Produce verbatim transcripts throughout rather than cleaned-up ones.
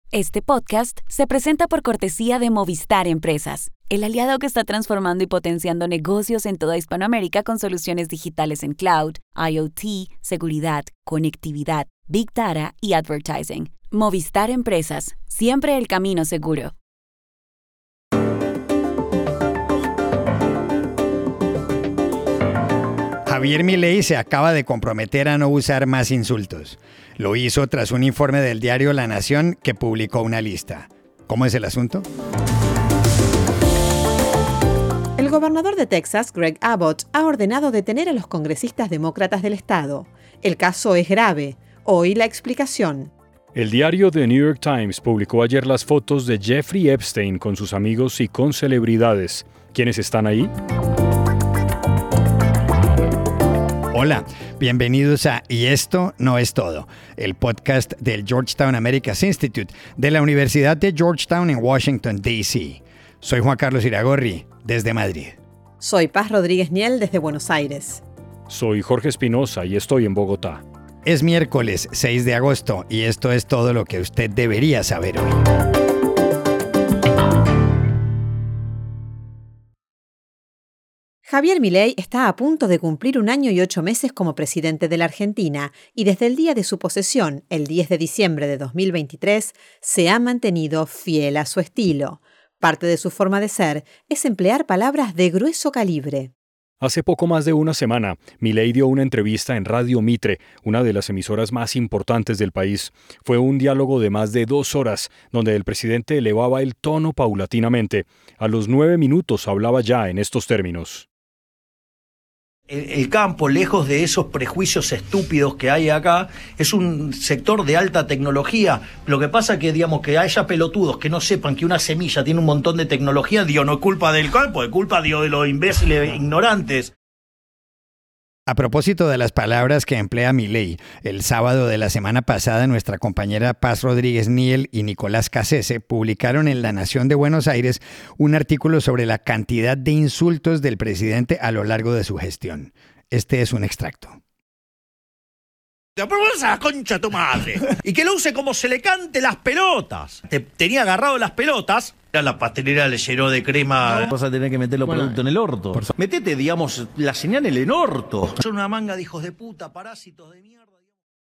Este podcast se presenta por cortesía de Movistar Empresas, el aliado que está transformando y potenciando negocios en toda Hispanoamérica con soluciones digitales en cloud, IoT, seguridad, conectividad, Big Data y advertising. Movistar Empresas, siempre el camino seguro. Javier Milei se acaba de comprometer a no usar más insultos. Lo hizo tras un informe del diario La Nación que publicó una lista. ¿Cómo es el asunto? El gobernador de Texas, Greg Abbott, ha ordenado detener a los congresistas demócratas del estado. El caso es grave. Hoy la explicación. El diario The New York Times publicó ayer las fotos de Jeffrey Epstein con sus amigos y con celebridades. ¿Quiénes están ahí? Hola, bienvenidos a Y esto no es todo, el podcast del Georgetown Americas Institute de la Universidad de Georgetown en Washington, D C Soy Juan Carlos Iragorri, desde Madrid. Soy Paz Rodríguez Niel, desde Buenos Aires. Soy Jorge Espinosa y estoy en Bogotá. Es miércoles seis de agosto y esto es todo lo que usted debería saber hoy. Javier Milei está a punto de cumplir un año y ocho meses como presidente de la Argentina y desde el día de su posesión, el diez de diciembre de dos mil veintitrés, se ha mantenido fiel a su estilo. Parte de su forma de ser es emplear palabras de grueso calibre. Hace poco más de una semana, Milei dio una entrevista en Radio Mitre, una de las emisoras más importantes del país. Fue un diálogo de más de dos horas, donde el presidente elevaba el tono paulatinamente. A los nueve minutos hablaba ya en estos términos. El campo, lejos de esos prejuicios estúpidos que hay acá, es un sector de alta tecnología. Lo que pasa es que, digamos, que haya pelotudos que no sepan que una semilla tiene un montón de tecnología, digo, no es culpa del campo, es culpa, digo, de los imbéciles ignorantes. A propósito de las palabras que emplea Milei, el sábado de la semana pasada nuestra compañera Paz Rodríguez Niel y Nicolás Cassese publicaron en La Nación de Buenos Aires un artículo sobre la cantidad de insultos del presidente a lo largo de su gestión. Este es un extracto. ¡Pero esa concha de tu madre! Y que lo use como se le cante las pelotas. Te tenía agarrado las pelotas. A la pastelera le llenó de crema. Vas a tener que meter los bueno, productos en el orto. Metete, digamos, la señal en el orto. Son una manga de hijos de puta, parásitos de mierda.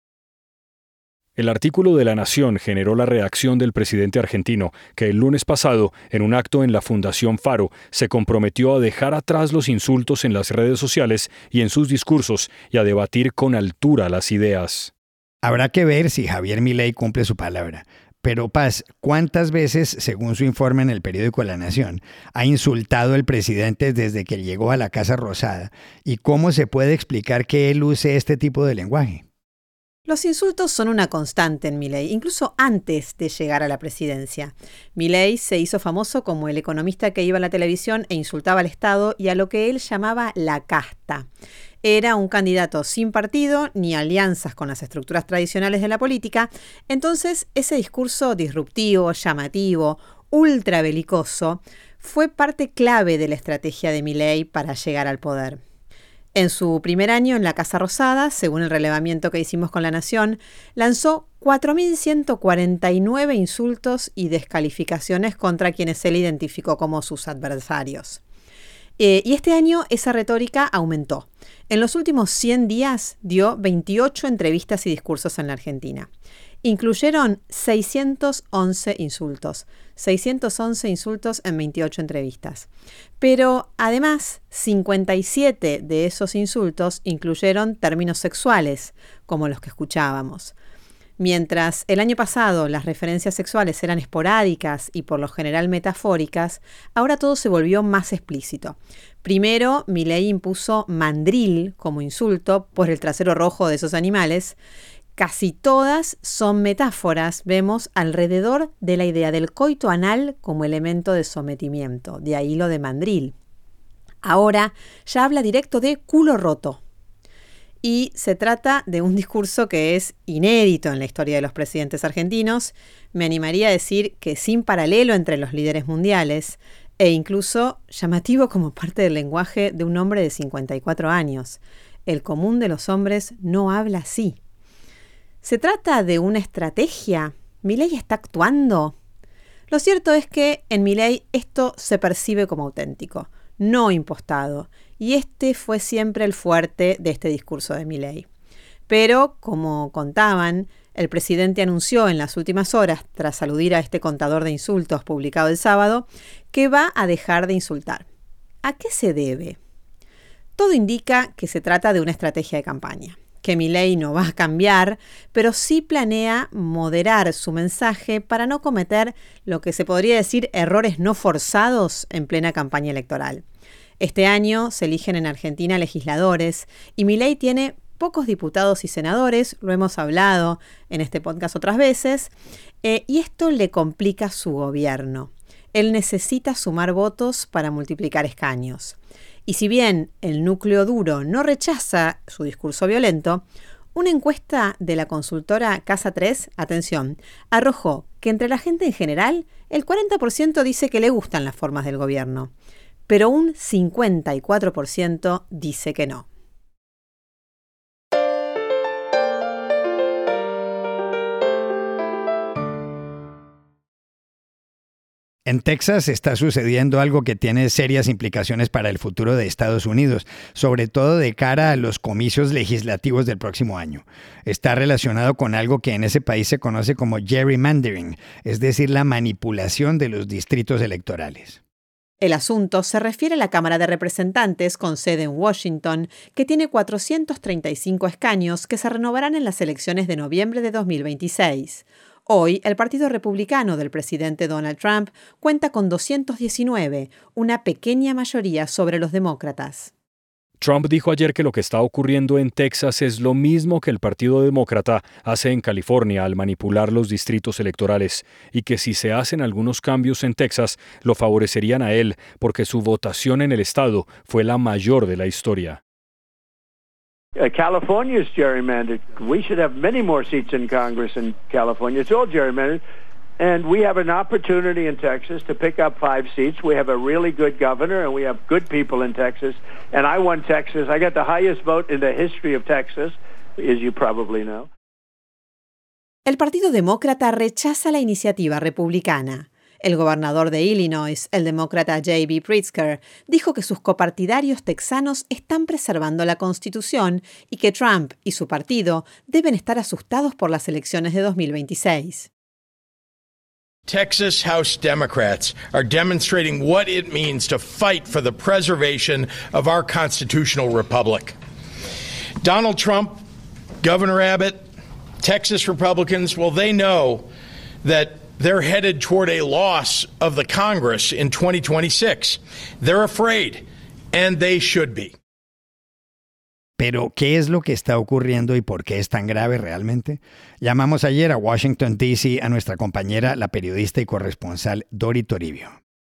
El artículo de La Nación generó la reacción del presidente argentino, que el lunes pasado, en un acto en la Fundación Faro, se comprometió a dejar atrás los insultos en las redes sociales y en sus discursos y a debatir con altura las ideas. Habrá que ver si Javier Milei cumple su palabra. Pero Paz, ¿cuántas veces, según su informe en el periódico La Nación, ha insultado el presidente desde que llegó a la Casa Rosada? ¿Y cómo se puede explicar que él use este tipo de lenguaje? Los insultos son una constante en Milei, incluso antes de llegar a la presidencia. Milei se hizo famoso como el economista que iba a la televisión e insultaba al Estado y a lo que él llamaba la casta. Era un candidato sin partido ni alianzas con las estructuras tradicionales de la política, entonces ese discurso disruptivo, llamativo, ultra belicoso, fue parte clave de la estrategia de Milei para llegar al poder. En su primer año en la Casa Rosada, según el relevamiento que hicimos con La Nación, lanzó cuatro mil ciento cuarenta y nueve insultos y descalificaciones contra quienes él identificó como sus adversarios. Eh, y este año esa retórica aumentó. En los últimos cien días dio veintiocho entrevistas y discursos en la Argentina. Incluyeron seiscientos once insultos. seiscientos once insultos en veintiocho entrevistas. Pero además, cincuenta y siete de esos insultos incluyeron términos sexuales, como los que escuchábamos. Mientras el año pasado las referencias sexuales eran esporádicas y por lo general metafóricas, ahora todo se volvió más explícito. Primero, Milei impuso mandril como insulto por el trasero rojo de esos animales. Casi todas son metáforas, vemos, alrededor de la idea del coito anal como elemento de sometimiento, de ahí lo de mandril. Ahora ya habla directo de culo roto. Y se trata de un discurso que es inédito en la historia de los presidentes argentinos, me animaría a decir que sin paralelo entre los líderes mundiales, e incluso llamativo como parte del lenguaje de un hombre de cincuenta y cuatro años. El común de los hombres no habla así. ¿Se trata de una estrategia? ¿Milei está actuando? Lo cierto es que en Milei esto se percibe como auténtico, no impostado, y este fue siempre el fuerte de este discurso de Milei. Pero, como contaban, el presidente anunció en las últimas horas, tras aludir a este contador de insultos publicado el sábado, que va a dejar de insultar. ¿A qué se debe? Todo indica que se trata de una estrategia de campaña, que Milei no va a cambiar, pero sí planea moderar su mensaje para no cometer lo que se podría decir errores no forzados en plena campaña electoral. Este año se eligen en Argentina legisladores y Milei tiene pocos diputados y senadores, lo hemos hablado en este podcast otras veces, eh, y esto le complica su gobierno. Él necesita sumar votos para multiplicar escaños. Y si bien el núcleo duro no rechaza su discurso violento, una encuesta de la consultora Casa tres, atención, arrojó que entre la gente en general, el cuarenta por ciento dice que le gustan las formas del gobierno, pero un cincuenta y cuatro por ciento dice que no. En Texas está sucediendo algo que tiene serias implicaciones para el futuro de Estados Unidos, sobre todo de cara a los comicios legislativos del próximo año. Está relacionado con algo que en ese país se conoce como gerrymandering, es decir, la manipulación de los distritos electorales. El asunto se refiere a la Cámara de Representantes con sede en Washington, que tiene cuatrocientos treinta y cinco escaños que se renovarán en las elecciones de noviembre de dos mil veintiséis. Hoy, el Partido Republicano del presidente Donald Trump cuenta con doscientos diecinueve, una pequeña mayoría sobre los demócratas. Trump dijo ayer que lo que está ocurriendo en Texas es lo mismo que el Partido Demócrata hace en California al manipular los distritos electorales, y que si se hacen algunos cambios en Texas, lo favorecerían a él porque su votación en el estado fue la mayor de la historia. Uh, California is gerrymandered. We should have many more seats in Congress in California. It's all gerrymandered. And we have an opportunity in Texas to pick up five seats. We have a really good governor, and we have good people in Texas. And I won Texas. I got the highest vote in the history of Texas, as you probably know. El Partido Demócrata rechaza la iniciativa republicana. El gobernador de Illinois, el demócrata J B Pritzker, dijo que sus copartidarios texanos están preservando la Constitución y que Trump y su partido deben estar asustados por las elecciones de dos mil veintiséis. Texas House Democrats are demonstrating what it means to fight for the preservation of our constitutional republic. Donald Trump, Governor Abbott, Texas Republicans, well, they know that they're headed toward a loss of the Congress in twenty twenty-six. They're afraid, and they should be. Pero, ¿qué es lo que está ocurriendo y por qué es tan grave realmente? Llamamos ayer a Washington, D C a nuestra compañera, la periodista y corresponsal Dori Toribio.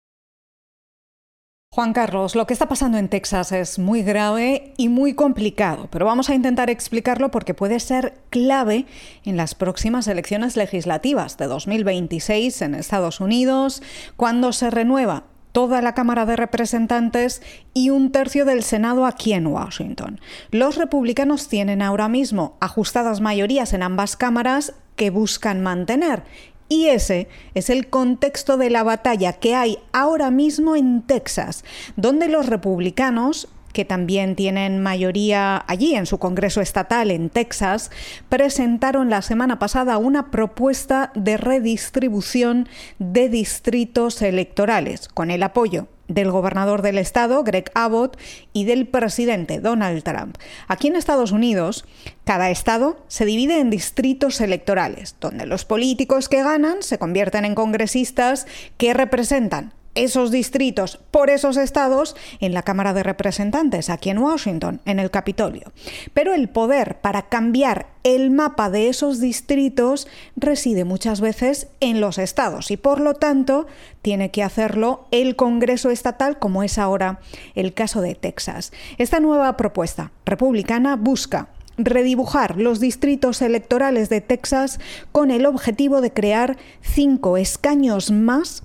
Juan Carlos, lo que está pasando en Texas es muy grave y muy complicado, pero vamos a intentar explicarlo porque puede ser clave en las próximas elecciones legislativas de dos mil veintiséis en Estados Unidos, cuando se renueva toda la Cámara de Representantes y un tercio del Senado aquí en Washington. Los republicanos tienen ahora mismo ajustadas mayorías en ambas cámaras que buscan mantener. Y ese es el contexto de la batalla que hay ahora mismo en Texas, donde los republicanos, que también tienen mayoría allí en su Congreso estatal en Texas, presentaron la semana pasada una propuesta de redistribución de distritos electorales, con el apoyo del gobernador del estado, Greg Abbott, y del presidente Donald Trump. Aquí en Estados Unidos, cada estado se divide en distritos electorales, donde los políticos que ganan se convierten en congresistas que representan esos distritos por esos estados en la Cámara de Representantes, aquí en Washington, en el Capitolio. Pero el poder para cambiar el mapa de esos distritos reside muchas veces en los estados y, por lo tanto, tiene que hacerlo el Congreso estatal, como es ahora el caso de Texas. Esta nueva propuesta republicana busca redibujar los distritos electorales de Texas con el objetivo de crear cinco escaños más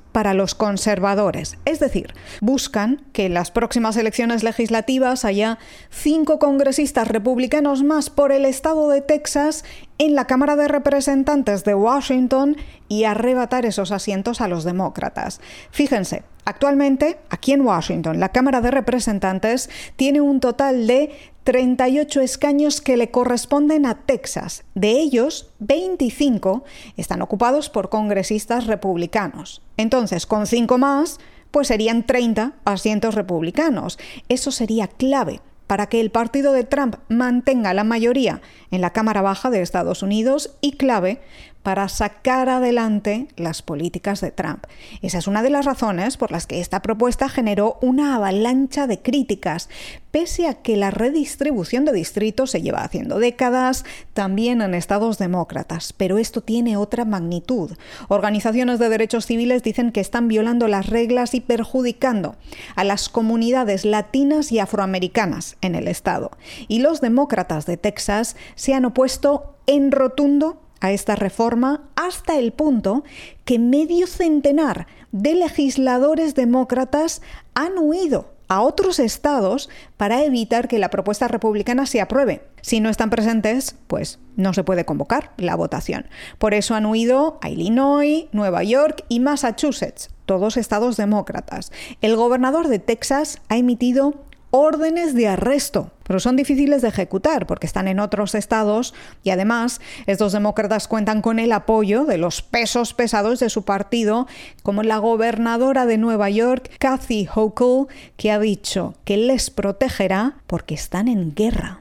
para los conservadores. Es decir, buscan que en las próximas elecciones legislativas haya cinco congresistas republicanos más por el estado de Texas en la Cámara de Representantes de Washington y arrebatar esos asientos a los demócratas. Fíjense, actualmente, aquí en Washington, la Cámara de Representantes tiene un total de treinta y ocho escaños que le corresponden a Texas. De ellos, veinticinco están ocupados por congresistas republicanos. Entonces, con cinco más, pues serían treinta asientos republicanos. Eso sería clave para que el partido de Trump mantenga la mayoría en la Cámara Baja de Estados Unidos y clave para sacar adelante las políticas de Trump. Esa es una de las razones por las que esta propuesta generó una avalancha de críticas, pese a que la redistribución de distritos se lleva haciendo décadas, también en estados demócratas. Pero esto tiene otra magnitud. Organizaciones de derechos civiles dicen que están violando las reglas y perjudicando a las comunidades latinas y afroamericanas en el estado. Y los demócratas de Texas se han opuesto en rotundo a esta reforma hasta el punto que medio centenar de legisladores demócratas han huido a otros estados para evitar que la propuesta republicana se apruebe. Si no están presentes, pues no se puede convocar la votación. Por eso han huido a Illinois, Nueva York y Massachusetts, todos estados demócratas. El gobernador de Texas ha emitido órdenes de arresto, pero son difíciles de ejecutar porque están en otros estados y además estos demócratas cuentan con el apoyo de los pesos pesados de su partido, como la gobernadora de Nueva York, Kathy Hochul, que ha dicho que les protegerá porque están en guerra.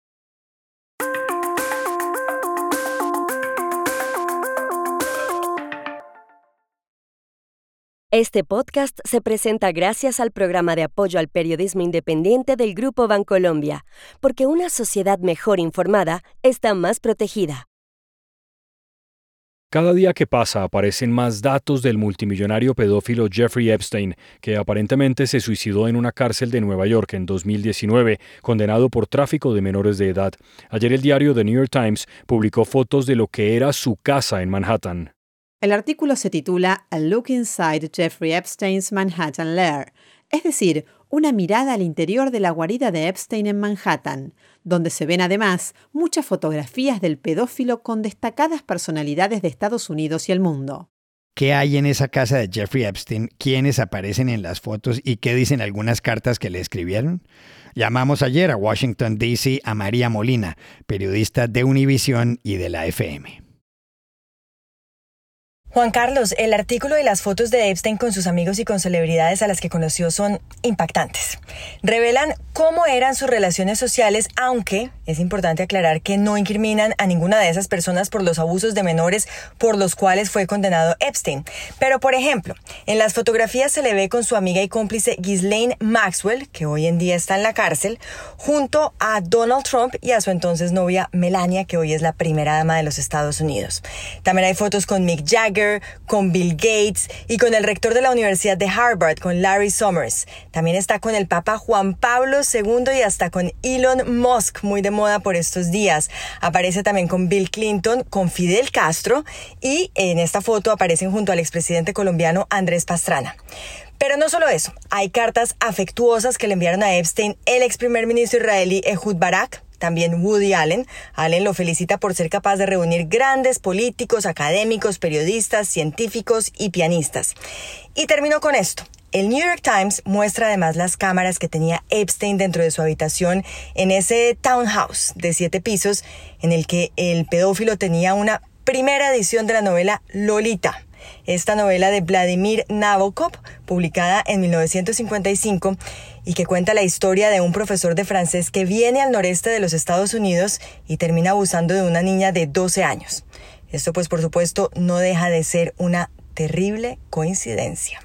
Este podcast se presenta gracias al programa de apoyo al periodismo independiente del Grupo Bancolombia, porque una sociedad mejor informada está más protegida. Cada día que pasa aparecen más datos del multimillonario pedófilo Jeffrey Epstein, que aparentemente se suicidó en una cárcel de Nueva York en dos mil diecinueve, condenado por tráfico de menores de edad. Ayer el diario The New York Times publicó fotos de lo que era su casa en Manhattan. El artículo se titula A Look Inside Jeffrey Epstein's Manhattan Lair, es decir, una mirada al interior de la guarida de Epstein en Manhattan, donde se ven además muchas fotografías del pedófilo con destacadas personalidades de Estados Unidos y el mundo. ¿Qué hay en esa casa de Jeffrey Epstein? ¿Quiénes aparecen en las fotos? ¿Y qué dicen algunas cartas que le escribieron? Llamamos ayer a Washington, D C a María Molina, periodista de Univisión y de la F M. Juan Carlos, el artículo y las fotos de Epstein con sus amigos y con celebridades a las que conoció son impactantes. Revelan cómo eran sus relaciones sociales, aunque es importante aclarar que no incriminan a ninguna de esas personas por los abusos de menores por los cuales fue condenado Epstein. Pero, por ejemplo, en las fotografías se le ve con su amiga y cómplice Ghislaine Maxwell, que hoy en día está en la cárcel, junto a Donald Trump y a su entonces novia Melania, que hoy es la primera dama de los Estados Unidos. También hay fotos con Mick Jagger, con Bill Gates y con el rector de la Universidad de Harvard, con Larry Summers. También está con el Papa Juan Pablo segundo y hasta con Elon Musk, muy de moda por estos días. Aparece también con Bill Clinton, con Fidel Castro y en esta foto aparecen junto al expresidente colombiano Andrés Pastrana. Pero no solo eso, hay cartas afectuosas que le enviaron a Epstein el ex primer ministro israelí Ehud Barak, también Woody Allen. Allen lo felicita por ser capaz de reunir grandes políticos, académicos, periodistas, científicos y pianistas. Y termino con esto. El New York Times muestra además las cámaras que tenía Epstein dentro de su habitación en ese townhouse de siete pisos en el que el pedófilo tenía una primera edición de la novela Lolita. Esta novela de Vladimir Nabokov, publicada en mil novecientos cincuenta y cinco, y que cuenta la historia de un profesor de francés que viene al noreste de los Estados Unidos y termina abusando de una niña de doce años. Esto, pues, por supuesto, no deja de ser una terrible coincidencia.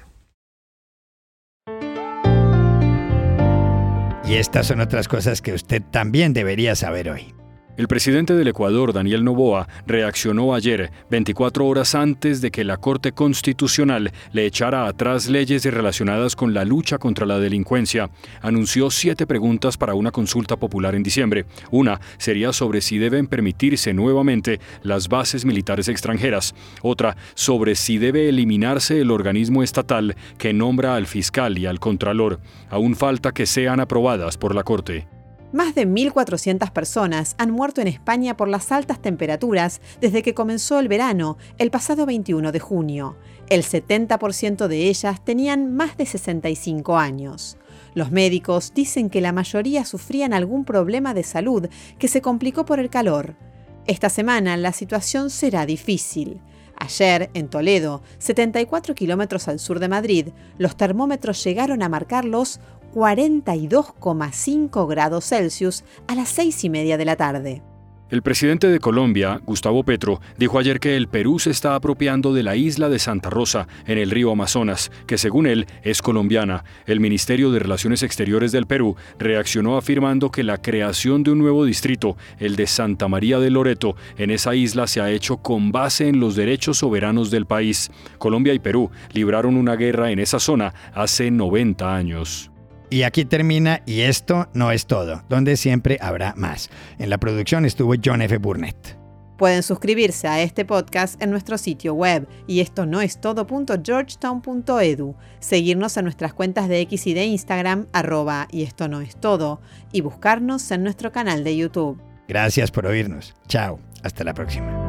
Y estas son otras cosas que usted también debería saber hoy. El presidente del Ecuador, Daniel Noboa, reaccionó ayer, veinticuatro horas antes de que la Corte Constitucional le echara atrás leyes relacionadas con la lucha contra la delincuencia. Anunció siete preguntas para una consulta popular en diciembre. Una sería sobre si deben permitirse nuevamente las bases militares extranjeras. Otra sobre si debe eliminarse el organismo estatal que nombra al fiscal y al contralor. Aún falta que sean aprobadas por la Corte. Más de mil cuatrocientas personas han muerto en España por las altas temperaturas desde que comenzó el verano, el pasado veintiuno de junio. El setenta por ciento de ellas tenían más de sesenta y cinco años. Los médicos dicen que la mayoría sufrían algún problema de salud que se complicó por el calor. Esta semana la situación será difícil. Ayer, en Toledo, setenta y cuatro kilómetros al sur de Madrid, los termómetros llegaron a marcar los cuarenta y dos coma cinco grados Celsius a las seis y media de la tarde. El presidente de Colombia, Gustavo Petro, dijo ayer que el Perú se está apropiando de la isla de Santa Rosa, en el río Amazonas, que según él es colombiana. El Ministerio de Relaciones Exteriores del Perú reaccionó afirmando que la creación de un nuevo distrito, el de Santa María de Loreto, en esa isla se ha hecho con base en los derechos soberanos del país. Colombia y Perú libraron una guerra en esa zona hace noventa años. Y aquí termina Y esto no es todo, donde siempre habrá más. En la producción estuvo John F. Burnett. Pueden suscribirse a este podcast en nuestro sitio web y esto no es todo punto georgetown punto edu, seguirnos en nuestras cuentas de X y de Instagram, arroba y esto no es todo, y buscarnos en nuestro canal de YouTube. Gracias por oírnos. Chao. Hasta la próxima.